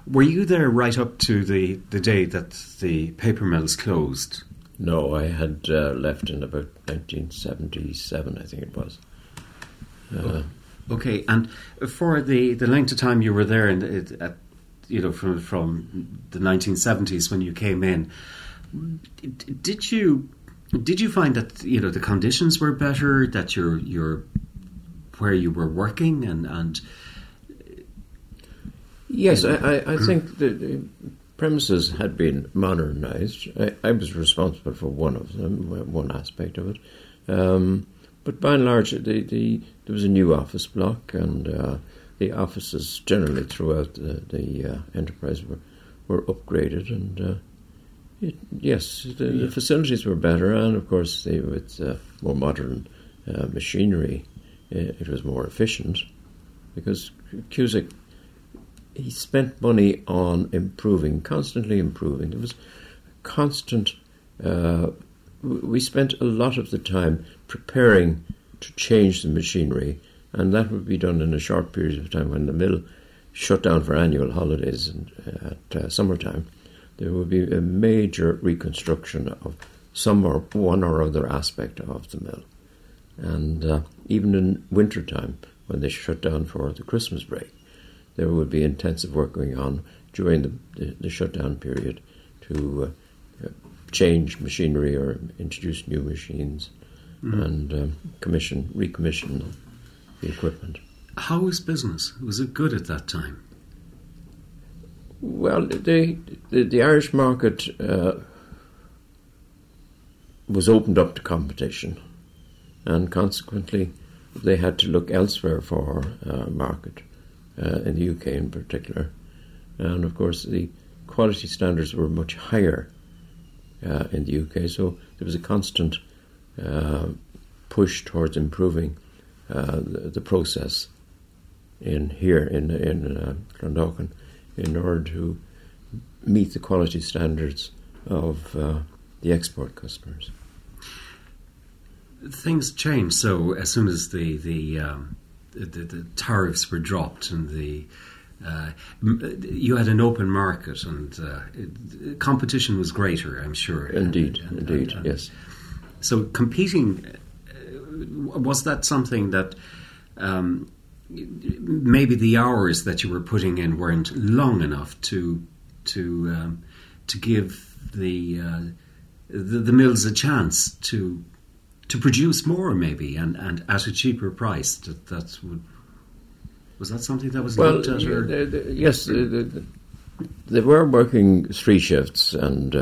Were you there right up to the day that the paper mills closed? No, I had left in about 1977, I think it was. Okay, and for the length of time you were there, from the 1970s when you came in, did you find that the conditions were better, that your where you were working and Yes, I think the premises had been modernised. I was responsible for one of them, one aspect of it. But by and large, there was a new office block, and the offices generally throughout the enterprise were upgraded. And the facilities were better, and of course, with more modern machinery, it was more efficient, because Cusack, he spent money on constantly improving. There was constant. We spent a lot of the time preparing to change the machinery, and that would be done in a short period of time. When the mill shut down for annual holidays and at summertime, there would be a major reconstruction of one or other aspect of the mill. And even in wintertime, when they shut down for the Christmas break, there would be intensive work going on during the shutdown period to change machinery or introduce new machines and recommission the equipment. How was business? Was it good at that time? Well, the Irish market was opened up to competition, and consequently they had to look elsewhere for market. In the UK in particular. And of course the quality standards were much higher in the UK, so there was a constant push towards improving the process in Clondalkin in order to meet the quality standards of the export customers. Things changed, so as soon as the tariffs were dropped and you had an open market, and competition was greater, I'm sure. Indeed, yes. So competing, was that something that maybe the hours that you were putting in weren't long enough to give the mills a chance to produce more, maybe, and at a cheaper price? Was that something that was looked at? Yes, they were working 3 shifts and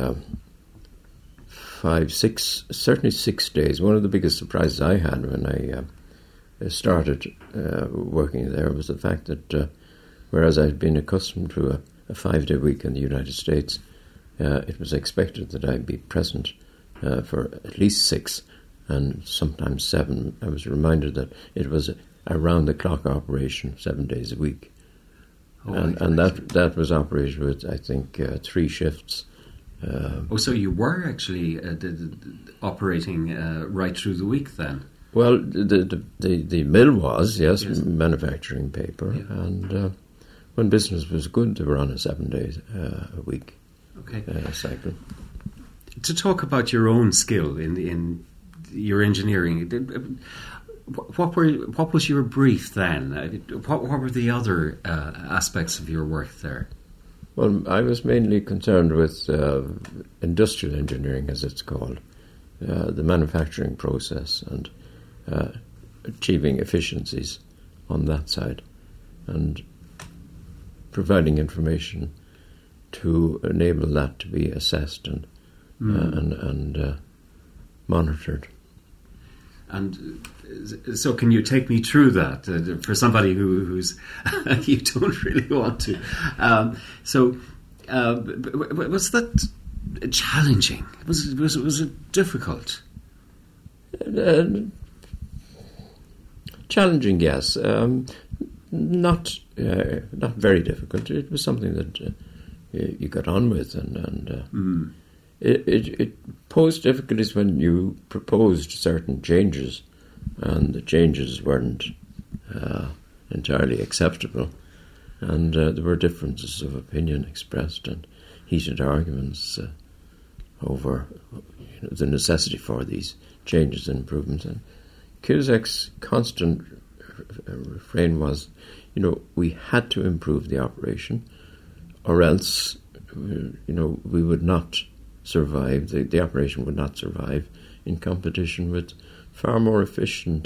5, 6, certainly 6 days. One of the biggest surprises I had when I started working there was the fact that whereas I had been accustomed to a 5-day week in the United States, it was expected that I'd be present for at least 6 and sometimes 7. I was reminded that it was around-the-clock operation, 7 days a week. And that was operated with, I think, 3 shifts. So you were actually operating right through the week then? Well, the mill was, yes. Manufacturing paper. Yeah. And when business was good, they were on a 7 days a week cycle. To talk about your own skill in your engineering, what was your brief then? What were the other aspects of your work there? Well, I was mainly concerned with industrial engineering, as it's called, the manufacturing process and achieving efficiencies on that side, and providing information to enable that to be assessed and monitored. And so can you take me through that for somebody who's you don't really want to? Was that challenging? Was it difficult? Challenging, yes. Not very difficult. It was something that you got on with, and it posed difficulties when you proposed certain changes, and the changes weren't entirely acceptable. And there were differences of opinion expressed and heated arguments over the necessity for these changes and improvements. And Cusack's constant refrain was, we had to improve the operation, or else, we would not survive. The operation would not survive in competition with far more efficient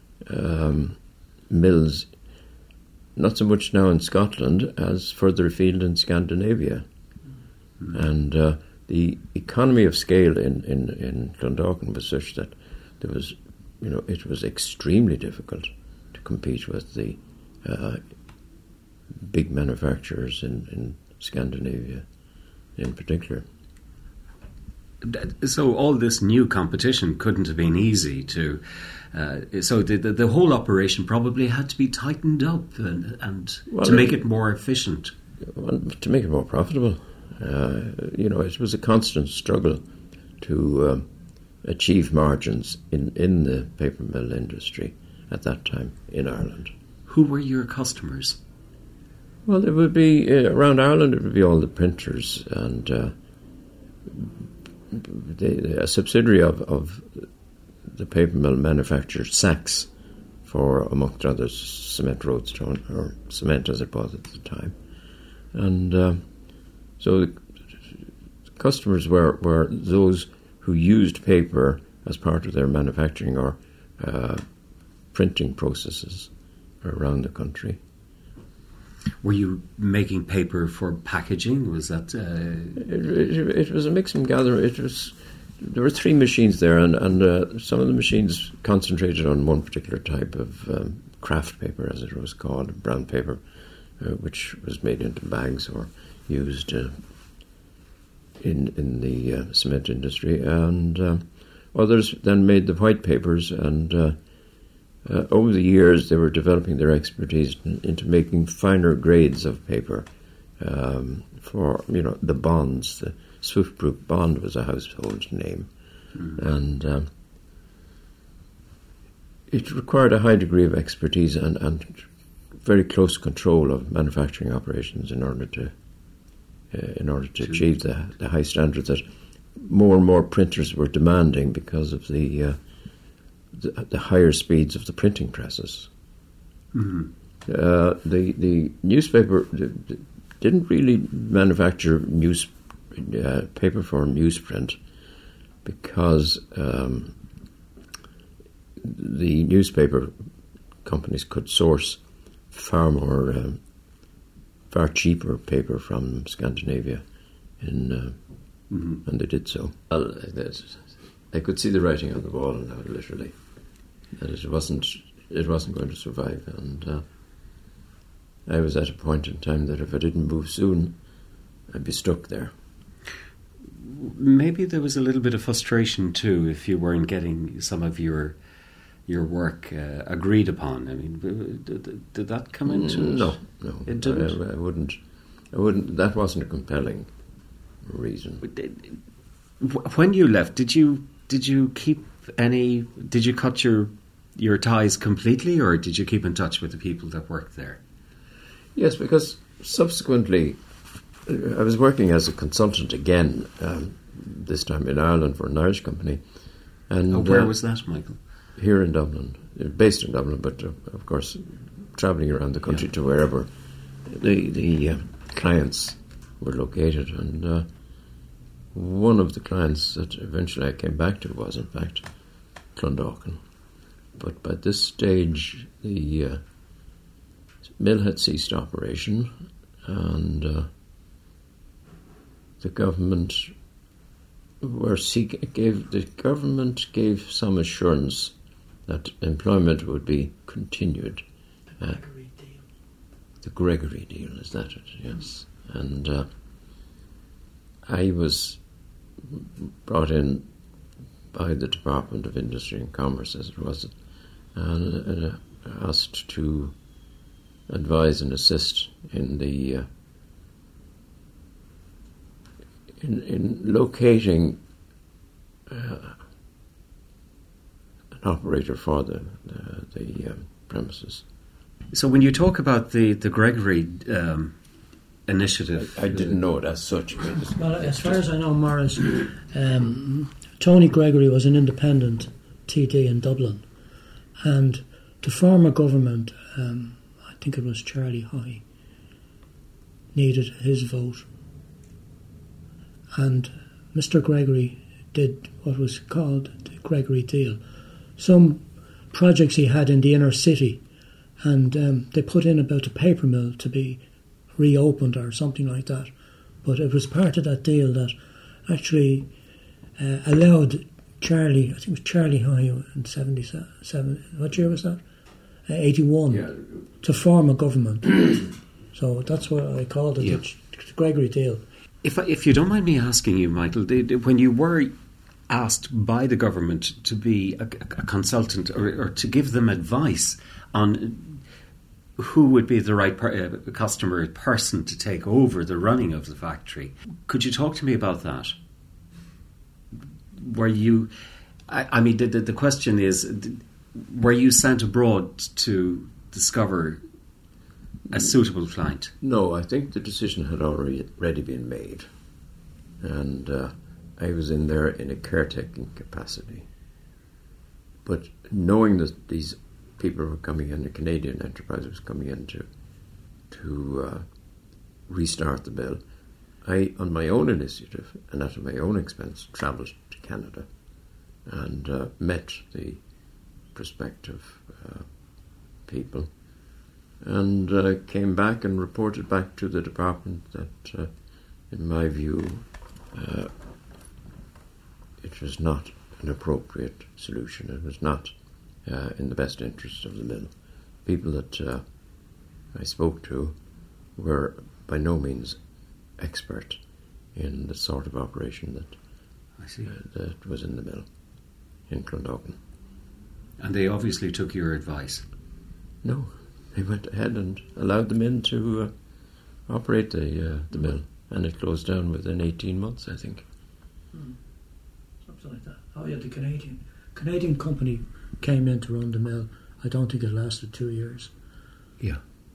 mills, not so much now in Scotland as further afield in Scandinavia. Mm-hmm. And the economy of scale in Clondalkin was such that there was, it was extremely difficult to compete with the big manufacturers in Scandinavia in particular. So all this new competition couldn't have been easy to... so the whole operation probably had to be tightened up and to make it more efficient. Well, to make it more profitable. It was a constant struggle to achieve margins in the paper mill industry at that time in Ireland. Who were your customers? Well, it would be, around Ireland, it would be all the printers and a subsidiary of the paper mill manufacturer, Sachs, for, amongst others, cement roadstone, or cement as it was at the time. And so the customers were those who used paper as part of their manufacturing or printing processes around the country. Were you making paper for packaging? Was that... It was a mix and gather. There were 3 machines there, and some of the machines concentrated on one particular type of craft paper, as it was called, brown paper, which was made into bags or used in the cement industry. And others then made the white papers, and over the years they were developing their expertise into making finer grades of paper for the bonds. The Swiftbrook bond was a household name, and it required a high degree of expertise and very close control of manufacturing operations in order to achieve the high standards that more and more printers were demanding because of the higher speeds of the printing presses. Mm-hmm. The newspaper didn't really manufacture paper for newsprint because the newspaper companies could source far cheaper paper from Scandinavia, and they did so. Well, I could see the writing on the wall now, literally, that it wasn't going to survive, and I was at a point in time that if I didn't move soon, I'd be stuck there. Maybe there was a little bit of frustration too if you weren't getting some of your work agreed upon. I mean, did that come into it? No, it didn't. I wouldn't. That wasn't a compelling reason. When you left, did you keep any? Did you cut your ties completely, or did you keep in touch with the people that worked there? Yes, because subsequently I was working as a consultant again, this time in Ireland for an Irish company. And where was that, Michael? Here in Dublin, based in Dublin, but of course travelling around the country to wherever the clients were located. And one of the clients that eventually I came back to was, in fact, Clondalkin. But by this stage, the mill had ceased operation, and the government gave some assurance that employment would be continued. The Gregory deal, is that it? Yes. And I was brought in by the Department of Industry and Commerce, as it was, and asked to advise and assist in the in locating an operator for the premises. So when you talk about the Gregory initiative... I didn't know it as such. Well, as far as I know, Morris, Tony Gregory was an independent TD in Dublin, and to form a government, I think it was Charlie High, needed his vote. And Mr. Gregory did what was called the Gregory deal. Some projects he had in the inner city, and they put in about a paper mill to be reopened or something like that. But it was part of that deal that actually allowed Charlie, I think it was Charlie High in 77, what year was that? 81, to form a government. So that's what I called it, the Gregory deal. If you don't mind me asking you, Michael, when you were asked by the government to be a consultant or to give them advice on who would be the right customer person to take over the running of the factory, could you talk to me about that? Were you... I mean, the question is, were you sent abroad to discover a suitable client? No, I think the decision had already been made. And I was in there in a caretaking capacity. But knowing that these people were coming in, a Canadian enterprise was coming in to restart the mill, I, on my own initiative and at my own expense, travelled to Canada and met the prospective people, and came back and reported back to the department that, in my view, it was not an appropriate solution. It was not in the best interest of the mill. People that I spoke to were by no means expert in the sort of operation that was in the mill in Clondalkin. And they obviously took your advice? No, they went ahead and allowed them in to operate the mill, and it closed down within 18 months, I think. Something like that. Oh yeah, the Canadian company came in to run the mill. I don't think it lasted 2 years. Yeah.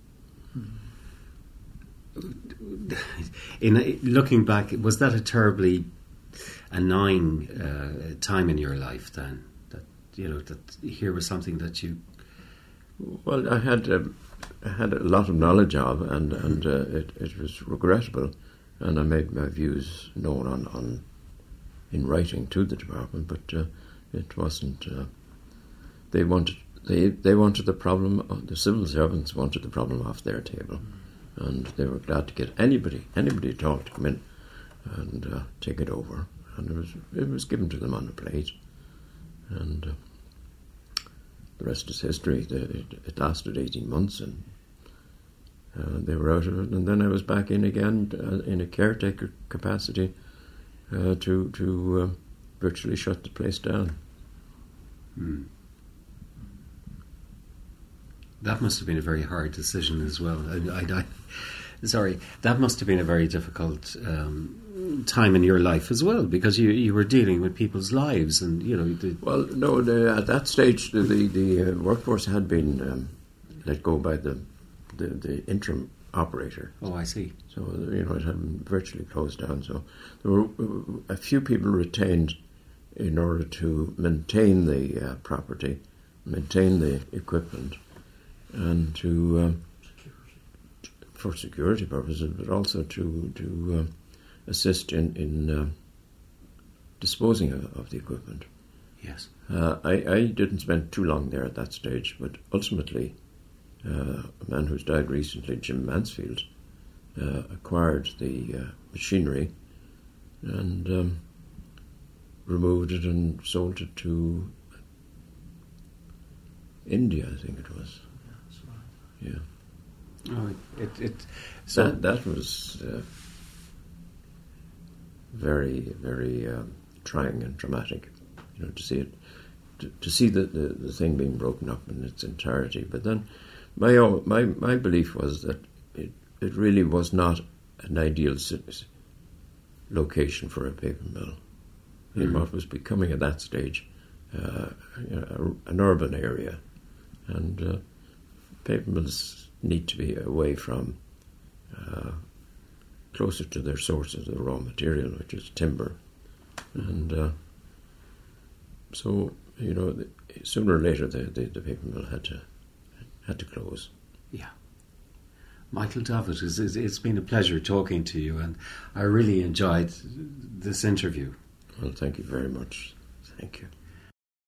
In looking back, was that a terribly annoying time in your life then? That here was something that you... Well, I had a lot of knowledge of, and it was regrettable, and I made my views known in writing to the department, but it wasn't... They wanted the problem. The civil servants wanted the problem off their table, and they were glad to get anybody at all to come in and take it over. And it was given to them on a plate, and the rest is history. It lasted 18 months, and they were out of it. And then I was back in again in a caretaker capacity to virtually shut the place down. That must have been a very hard decision as well. Sorry, that must have been a very difficult time in your life as well, because you were dealing with people's lives, and Well, no, at that stage the workforce had been let go by the interim operator. Oh, I see. So it had been virtually closed down. So there were a few people retained in order to maintain the property, maintain the equipment, and for security purposes, but also to assist in disposing of the equipment. Yes. I didn't spend too long there at that stage, but ultimately a man who's died recently, Jim Mansfield, acquired the machinery and removed it and sold it to India, I think it was. Yeah. Oh, so that was very, very trying and dramatic, to see it, to see the thing being broken up in its entirety. But then, my belief was that it really was not an ideal location for a paper mill. In what was becoming at that stage an urban area, and paper mills need to be away from, closer to their source of the raw material, which is timber. And so, sooner or later the paper mill had to close. Yeah. Michael Davitt, it's been a pleasure talking to you, and I really enjoyed this interview. Well, thank you very much. Thank you.